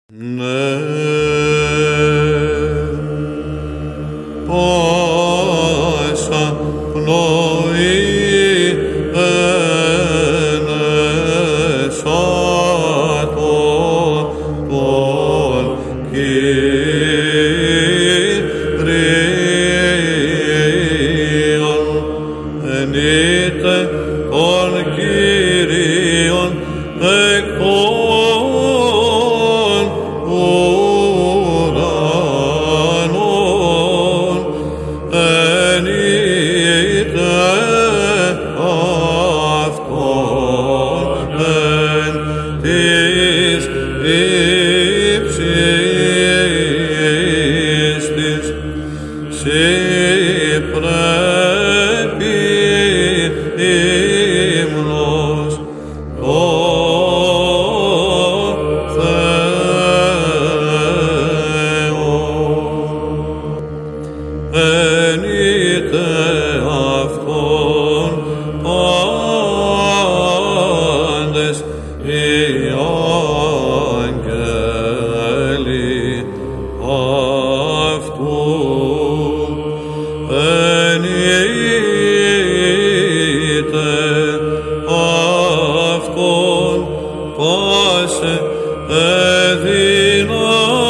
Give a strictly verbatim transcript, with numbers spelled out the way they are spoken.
Ναι, πάσα πνοή ενεσάτων των Κυρίων, ενείτε των Κυρίων εκ των ουρανών, ενείτε αυτόν εν της ύψης της. Συ πρέπει ύμνος το Θεό. Ενείτε αυτόν πάντες οι άγγελοι αυτού. Ενείτε αυτόν πάσε εδυναμία